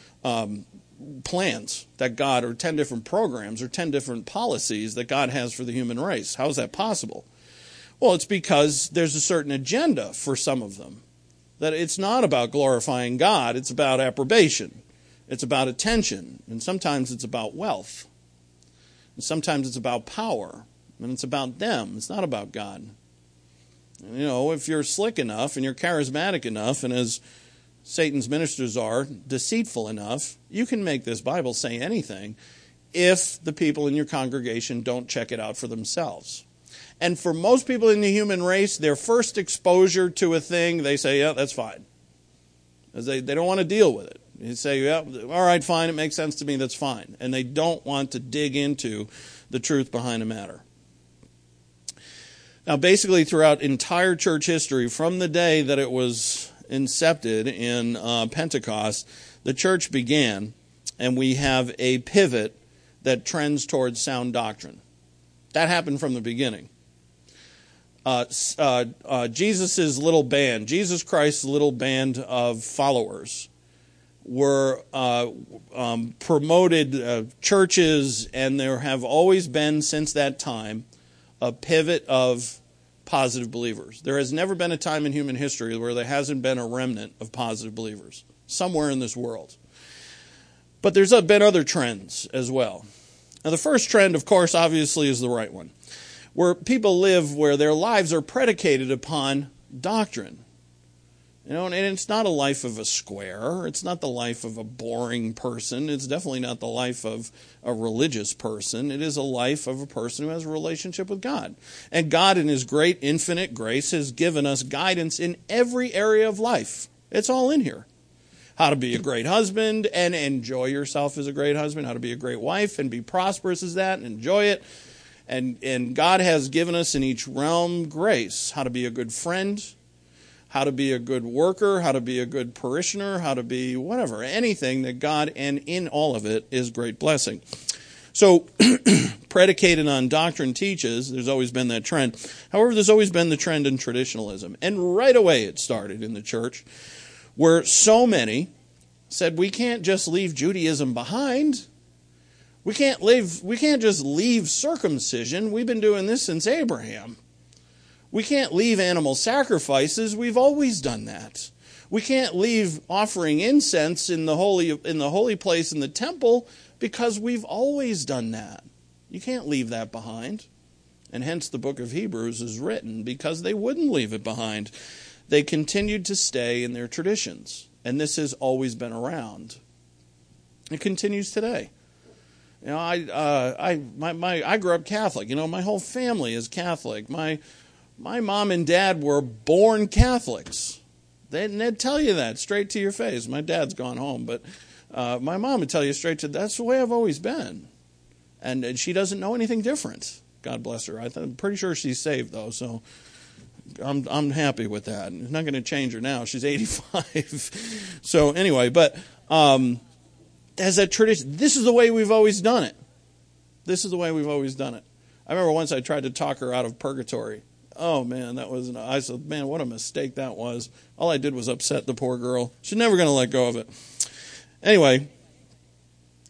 plans that God, or 10 different programs, or 10 different policies that God has for the human race? How is that possible? Well, it's because there's a certain agenda for some of them. That it's not about glorifying God, it's about approbation. It's about attention, and sometimes it's about wealth. And sometimes it's about power, and it's about them. It's not about God. You know, if you're slick enough and you're charismatic enough, and as Satan's ministers are, deceitful enough, you can make this Bible say anything if the people in your congregation don't check it out for themselves. And for most people in the human race, their first exposure to a thing, they say, yeah, that's fine. As they don't want to deal with it. You say, yeah, all right, fine, it makes sense to me, that's fine. And they don't want to dig into the truth behind a matter. Now, basically, throughout entire church history, from the day that it was incepted in Pentecost, the church began, and we have a pivot that trends towards sound doctrine. That happened from the beginning. Jesus' little band, Jesus Christ's little band of followers were promoted churches, and there have always been, since that time, a pivot of positive believers. There has never been a time in human history where there hasn't been a remnant of positive believers somewhere in this world. But there's been other trends as well. Now, the first trend, of course, obviously is the right one, where people live where their lives are predicated upon doctrine. You know, and it's not a life of a square. It's not the life of a boring person. It's definitely not the life of a religious person. It is a life of a person who has a relationship with God. And God, in His great infinite grace, has given us guidance in every area of life. It's all in here. How to be a great husband and enjoy yourself as a great husband. How to be a great wife and be prosperous as that and enjoy it. And God has given us in each realm grace. How to be a good friend. How to be a good worker, how to be a good parishioner, how to be whatever, anything that God, and in all of it, is great blessing. So, predicated on doctrine teaches, there's always been that trend. However, there's always been the trend in traditionalism. And right away it started in the church, where so many said, we can't just leave Judaism behind. We can't just leave circumcision. We've been doing this since Abraham. We can't leave animal sacrifices. We've always done that. We can't leave offering incense in the holy place in the temple because we've always done that. You can't leave that behind. And hence the book of Hebrews is written because they wouldn't leave it behind. They continued to stay in their traditions. And this has always been around. It continues today. You know, I grew up Catholic. You know, my whole family is Catholic. My mom and dad were born Catholics. They'd tell you that straight to your face. My dad's gone home, but my mom would tell you that's the way I've always been. And she doesn't know anything different. God bless her. I'm pretty sure she's saved, though, so I'm happy with that. It's not going to change her now. She's 85. So anyway, but as a tradition, this is the way we've always done it. This is the way we've always done it. I remember once I tried to talk her out of purgatory. Oh, man, I said, man, what a mistake that was. All I did was upset the poor girl. She's never going to let go of it. Anyway,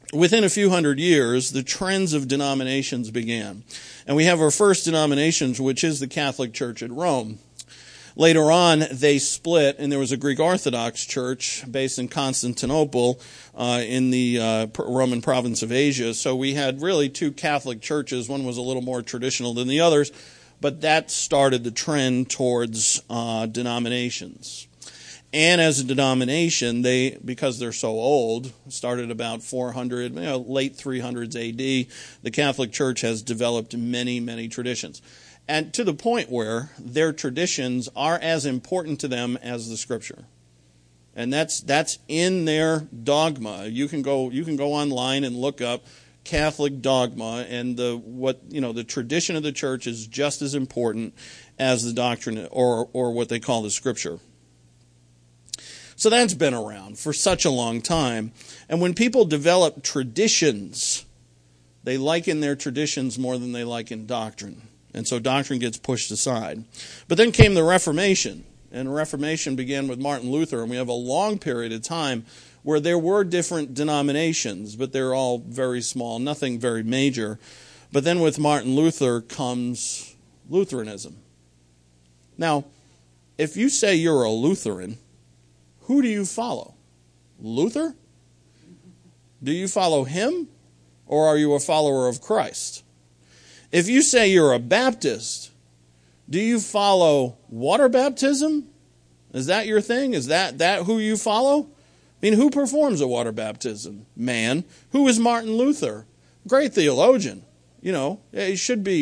within a few hundred years, the trends of denominations began. And we have our first denominations, which is the Catholic Church at Rome. Later on, they split, and there was a Greek Orthodox church based in Constantinople in the Roman province of Asia. So we had really two Catholic churches. One was a little more traditional than the others, but that started the trend towards denominations. And as a denomination, they, because they're so old, started about 400, late 300s AD, the Catholic Church has developed many, many traditions. And to the point where their traditions are as important to them as the Scripture. And that's in their dogma. You can go online and look up Catholic dogma, and the tradition of the church is just as important as the doctrine or what they call the Scripture. So that's been around for such a long time. And when people develop traditions, they liken their traditions more than they liken doctrine. And so doctrine gets pushed aside. But then came the Reformation. And the Reformation began with Martin Luther. And we have a long period of time where there were different denominations, but they're all very small, nothing very major. But then with Martin Luther comes Lutheranism. Now, if you say you're a Lutheran, who do you follow? Luther? Do you follow him? Or are you a follower of Christ? If you say you're a Baptist, do you follow water baptism? Is that your thing? Is that who you follow? I mean, who performs a water baptism? Man. Who is Martin Luther? Great theologian. He should be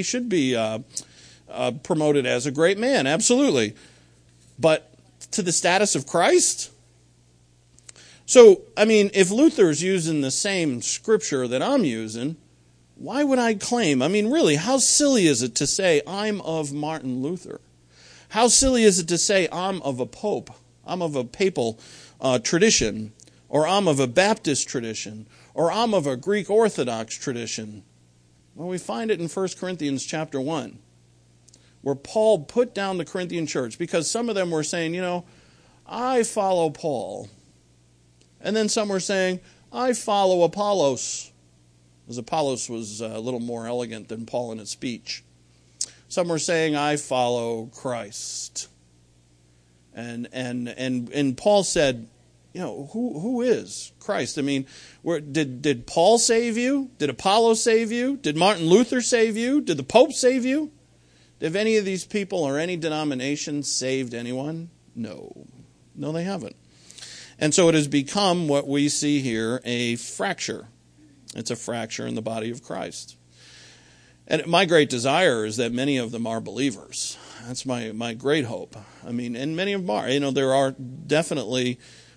promoted as a great man, absolutely. But to the status of Christ? So, if Luther's using the same scripture that I'm using, why would I claim? Really, how silly is it to say I'm of Martin Luther? How silly is it to say I'm of a pope? I'm of a papal tradition, or I'm of a Baptist tradition, or I'm of a Greek Orthodox tradition? Well, we find it in 1 Corinthians chapter 1, where Paul put down the Corinthian church, because some of them were saying, I follow Paul. And then some were saying, I follow Apollos. Because Apollos was a little more elegant than Paul in his speech. Some were saying, I follow Christ. And Paul said, who is Christ? Did Paul save you? Did Apollos save you? Did Martin Luther save you? Did the Pope save you? Have any of these people or any denomination saved anyone? No. No, they haven't. And so it has become what we see here, a fracture. It's a fracture in the body of Christ. And my great desire is that many of them are believers. That's my great hope. And many of them are. There are definitely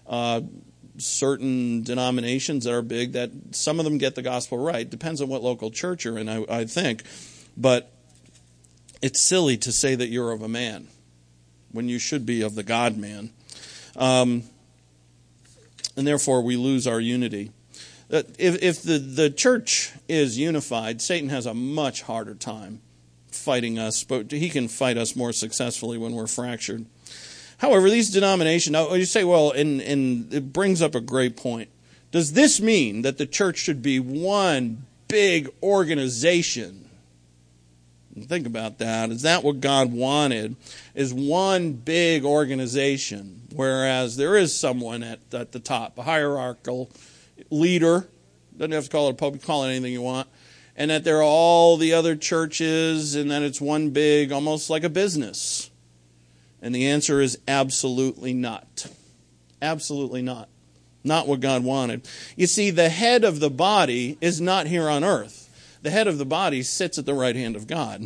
certain denominations that are big that some of them get the gospel right. Depends on what local church you're in, I think. But it's silly to say that you're of a man when you should be of the God-man. And therefore we lose our unity. If the church is unified, Satan has a much harder time fighting us, but he can fight us more successfully when we're fractured. However, these denominations, now you say, well, and it brings up a great point. Does this mean that the church should be one big organization? Think about that. Is that what God wanted? Is one big organization, whereas there is someone at the top, a hierarchical leader, doesn't have to call it a pope, call it anything you want, and that there are all the other churches, and that it's one big, almost like a business. And the answer is absolutely not. Absolutely not. Not what God wanted. You see, the head of the body is not here on earth. The head of the body sits at the right hand of God.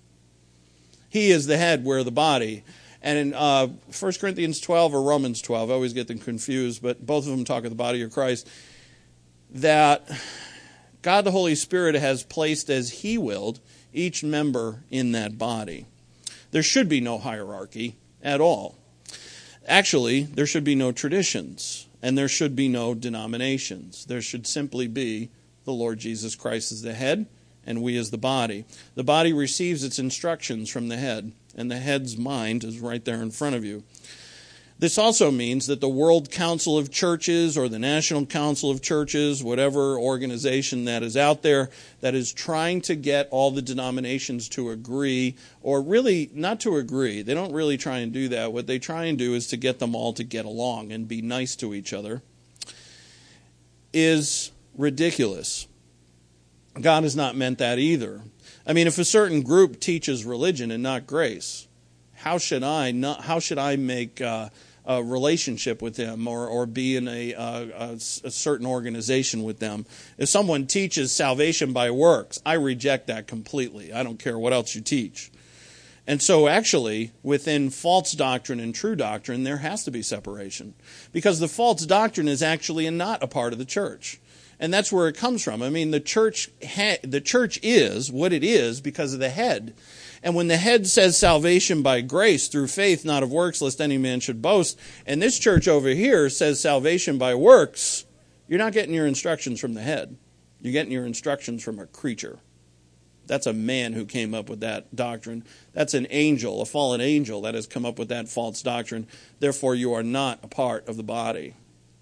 He is the head, we're the body. And in 1 Corinthians 12 or Romans 12, I always get them confused, but both of them talk of the body of Christ, that God the Holy Spirit has placed as He willed each member in that body. There should be no hierarchy at all. Actually, there should be no traditions, and there should be no denominations. There should simply be the Lord Jesus Christ as the head, and we as the body. The body receives its instructions from the head, and the head's mind is right there in front of you. This also means that the World Council of Churches or the National Council of Churches, whatever organization that is out there that is trying to get all the denominations to agree, or really not to agree, they don't really try and do that. What they try and do is to get them all to get along and be nice to each other, is ridiculous. God has not meant that either. I mean, if a certain group teaches religion and not grace, how should I make a relationship with them or be in a certain organization with them? If someone teaches salvation by works, I reject that completely. I don't care what else you teach. And so actually, within false doctrine and true doctrine, there has to be separation. Because the false doctrine is actually not a part of the church. And that's where it comes from. I mean, the church is what it is because of the head. And when the head says salvation by grace through faith, not of works, lest any man should boast, and this church over here says salvation by works, you're not getting your instructions from the head. You're getting your instructions from a creature. That's a man who came up with that doctrine. That's an angel, a fallen angel that has come up with that false doctrine. Therefore, you are not a part of the body.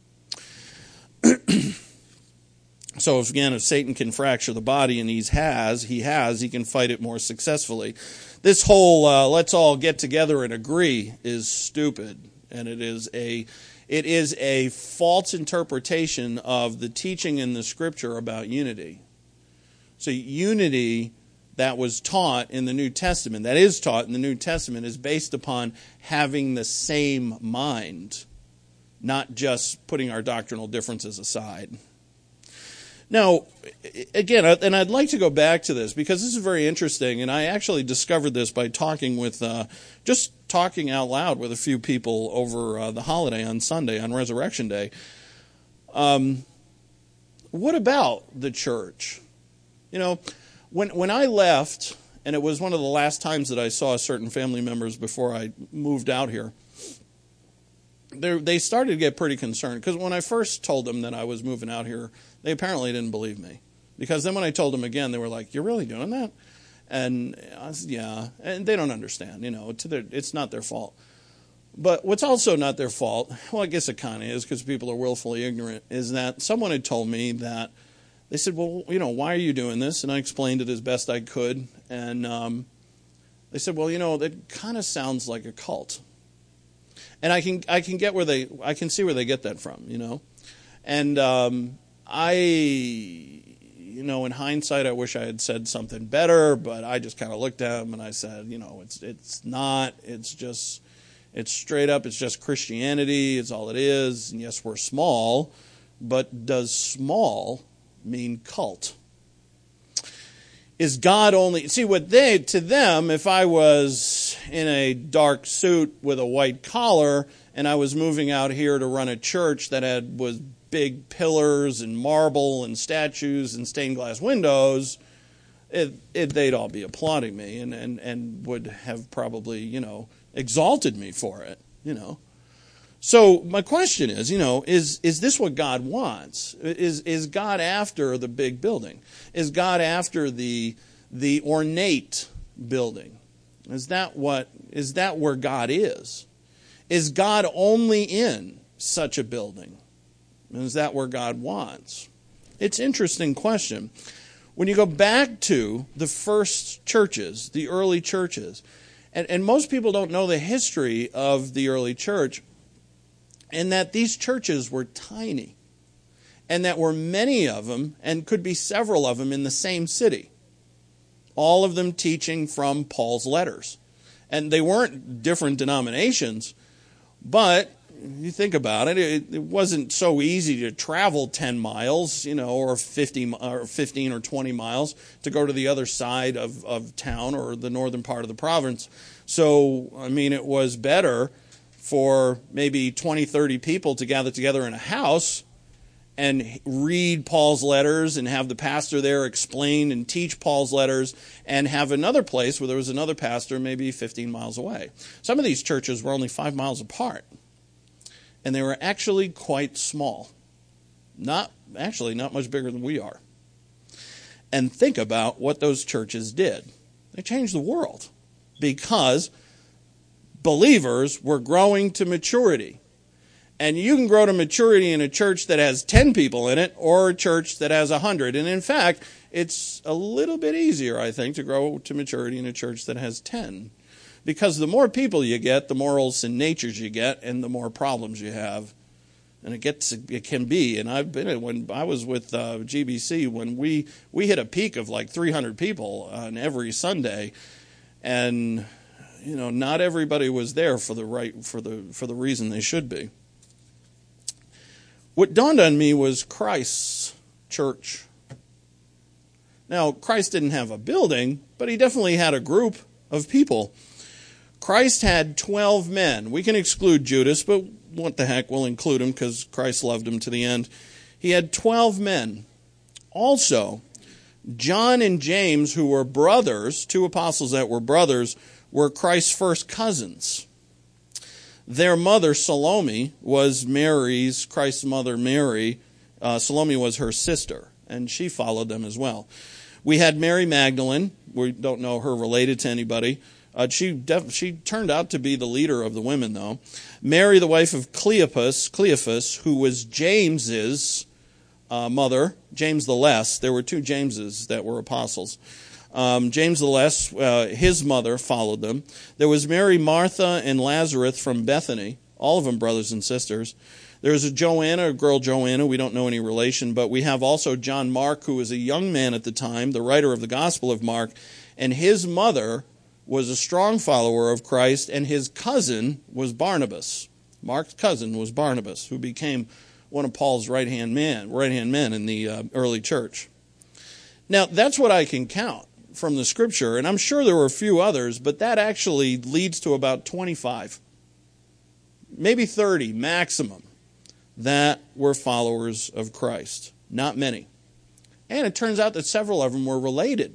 So if Satan can fracture the body, and he can fight it more successfully. This whole let's all get together and agree is stupid, and it is a false interpretation of the teaching in the Scripture about unity. So unity that was taught in the New Testament, that is taught in the New Testament, is based upon having the same mind, not just putting our doctrinal differences aside. Now, again, and I'd like to go back to this because this is very interesting, and I actually discovered this by talking out loud with a few people over the holiday on Sunday, on Resurrection Day. What about the church? You know, when I left, and it was one of the last times that I saw certain family members before I moved out here, they started to get pretty concerned because when I first told them that I was moving out here, they apparently didn't believe me. Because then when I told them again, they were like, "You're really doing that?" And I said, "Yeah." And they don't understand, it's not their fault. But what's also not their fault, well, I guess it kind of is because people are willfully ignorant, is that someone had told me that, they said, "Well, why are you doing this?" And I explained it as best I could. And they said, "Well, that kind of sounds like a cult." And I can see where they get that from, And in hindsight, I wish I had said something better, but I just kind of looked at them and I said, it's straight up, it's just Christianity, it's all it is. And yes, we're small, but does small mean cult? Is God only, to them, if I was in a dark suit with a white collar and I was moving out here to run a church that was big pillars and marble and statues and stained glass windows, they'd all be applauding me and would have probably, exalted me for it, So my question is this what God wants? Is God after the big building? Is God after the ornate building? Is that where God is? Is God only in such a building? Is that where God wants? It's an interesting question. When you go back to the first churches, the early churches, and most people don't know the history of the early church, and that these churches were tiny, and that were many of them, and could be several of them in the same city, all of them teaching from Paul's letters. And they weren't different denominations, but you think about it, it wasn't so easy to travel 10 miles, or 15 or 20 miles to go to the other side of town or the northern part of the province. So, it was better for maybe 20, 30 people to gather together in a house and read Paul's letters and have the pastor there explain and teach Paul's letters, and have another place where there was another pastor maybe 15 miles away. Some of these churches were only 5 miles apart. And they were actually quite small. Not much bigger than we are. And think about what those churches did. They changed the world. Because believers were growing to maturity. And you can grow to maturity in a church that has 10 people in it or a church that has 100. And in fact, it's a little bit easier, I think, to grow to maturity in a church that has 10. Because the more people you get, the more old sin natures you get, and the more problems you have. And it can be. And I've been when I was with GBC, when we hit a peak of like 300 people on every Sunday, and not everybody was there for the reason they should be. What dawned on me was Christ's church. Now, Christ didn't have a building, but he definitely had a group of people. Christ had 12 men. We can exclude Judas, but what the heck, we'll include him because Christ loved him to the end. He had 12 men. Also, John and James, who were brothers, two apostles that were brothers, were Christ's first cousins. Their mother, Salome, was Christ's mother, Mary. Salome was her sister, and she followed them as well. We had Mary Magdalene. We don't know her related to anybody. She turned out to be the leader of the women, though. Mary, the wife of Cleophas, who was James's mother, James the Less. There were two Jameses that were apostles. James the Less, his mother, followed them. There was Mary, Martha, and Lazarus from Bethany, all of them brothers and sisters. There was a girl Joanna, we don't know any relation, but we have also John Mark, who was a young man at the time, the writer of the Gospel of Mark, and his mother was a strong follower of Christ, and his cousin was Barnabas. Mark's cousin was Barnabas, who became one of Paul's right-hand men in the early church. Now, that's what I can count from the Scripture, and I'm sure there were a few others, but that actually leads to about 25, maybe 30 maximum, that were followers of Christ. Not many. And it turns out that several of them were related.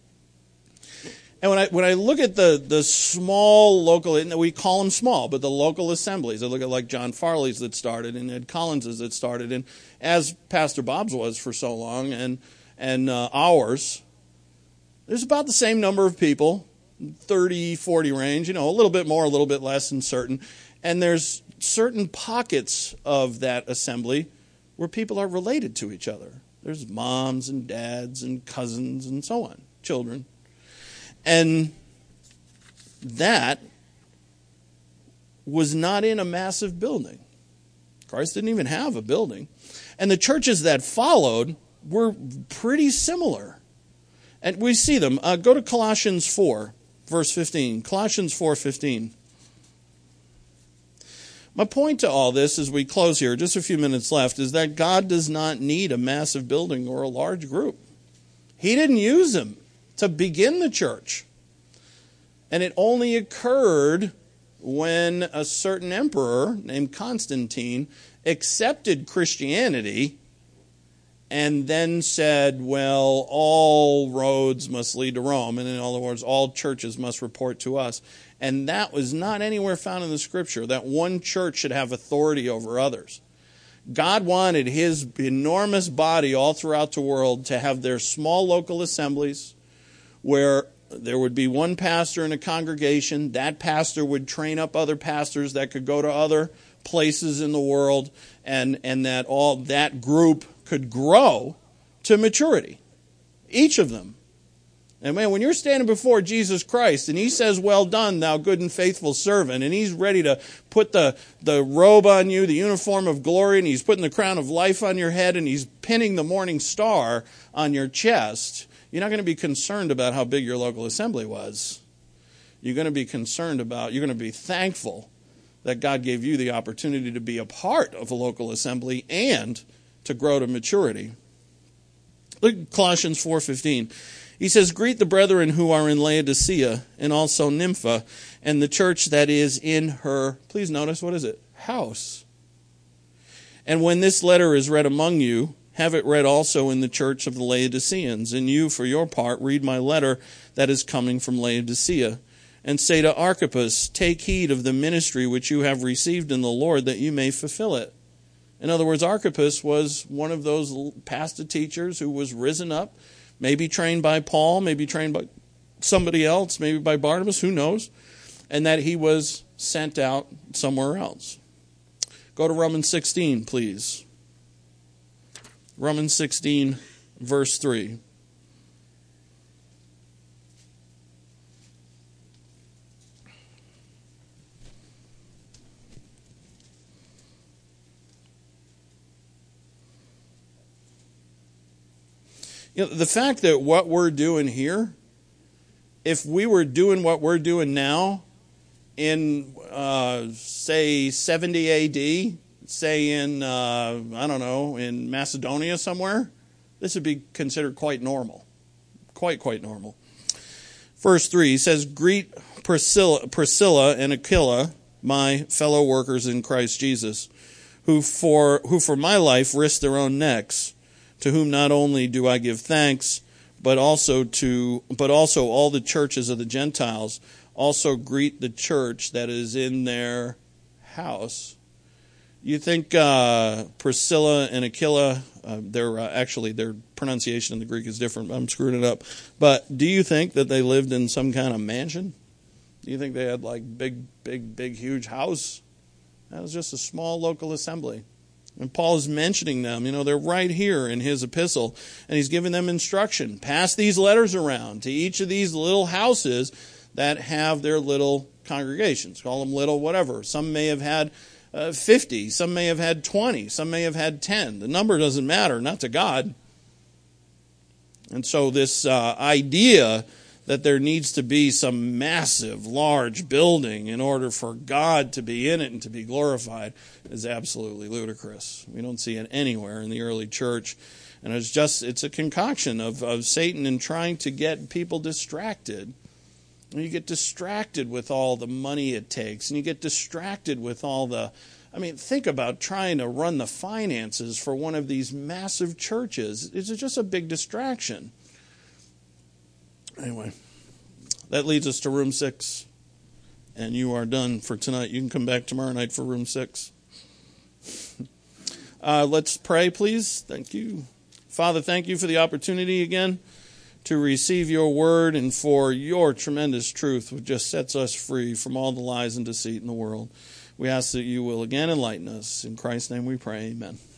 And when I look at the small local, we call them small, but the local assemblies, I look at like John Farley's that started and Ed Collins's that started, and as Pastor Bob's was for so long, and ours, there's about the same number of people, 30, 40 range, a little bit more, a little bit less in certain. And there's certain pockets of that assembly where people are related to each other. There's moms and dads and cousins and so on, children. And that was not in a massive building. Christ didn't even have a building. And the churches that followed were pretty similar. And we see them. Go to Colossians 4, verse 15. Colossians 4:15. My point to all this as we close here, just a few minutes left, is that God does not need a massive building or a large group. He didn't use them to begin the church. And it only occurred when a certain emperor named Constantine accepted Christianity and then said, well, all roads must lead to Rome. And in other words, all churches must report to us. And that was not anywhere found in the Scripture, that one church should have authority over others. God wanted his enormous body all throughout the world to have their small local assemblies where there would be one pastor in a congregation. That pastor would train up other pastors that could go to other places in the world, and that group could grow to maturity. Each of them. And man, when you're standing before Jesus Christ and he says, well done, thou good and faithful servant, and he's ready to put the robe on you, the uniform of glory, and he's putting the crown of life on your head, and he's pinning the morning star on your chest, you're not going to be concerned about how big your local assembly was. You're going to be you're going to be thankful that God gave you the opportunity to be a part of a local assembly and to grow to maturity. Look at Colossians 4:15. He says, greet the brethren who are in Laodicea and also Nympha and the church that is in her, please notice, what is it? House. And when this letter is read among you, have it read also in the church of the Laodiceans. And you, for your part, read my letter that is coming from Laodicea. And say to Archippus, take heed of the ministry which you have received in the Lord, that you may fulfill it. In other words, Archippus was one of those pastor teachers who was risen up, maybe trained by Paul, maybe trained by somebody else, maybe by Barnabas, who knows, and that he was sent out somewhere else. Go to Romans 16, please. Romans 16, verse 3. The fact that what we're doing here, if we were doing what we're doing now in, say, 70 A.D., say in, in Macedonia somewhere, this would be considered quite normal. Quite normal. Verse 3, he says, "Greet Priscilla and Aquila, my fellow workers in Christ Jesus, who for my life risked their own necks, to whom not only do I give thanks, but also all the churches of the Gentiles also greet the church that is in their house." You think Priscilla and Aquila, their pronunciation in the Greek is different. I'm screwing it up. But do you think that they lived in some kind of mansion? Do you think they had like big, huge house? That was just a small local assembly. And Paul is mentioning them. They're right here in his epistle. And he's giving them instruction. Pass these letters around to each of these little houses that have their little congregations. Call them little whatever. Some may have had 50. Some may have had 20. Some may have had 10. The number doesn't matter, not to God. And so this idea that there needs to be some massive, large building in order for God to be in it and to be glorified is absolutely ludicrous. We don't see it anywhere in the early church. And it's a concoction of Satan in trying to get people distracted. And you get distracted with all the money it takes. And you get distracted with all the... think about trying to run the finances for one of these massive churches. It's just a big distraction. Anyway, that leads us to room 6. And you are done for tonight. You can come back tomorrow night for room 6. Let's pray, please. Thank you. Father, thank you for the opportunity again to receive your word and for your tremendous truth, which just sets us free from all the lies and deceit in the world. We ask that you will again enlighten us. In Christ's name we pray. Amen.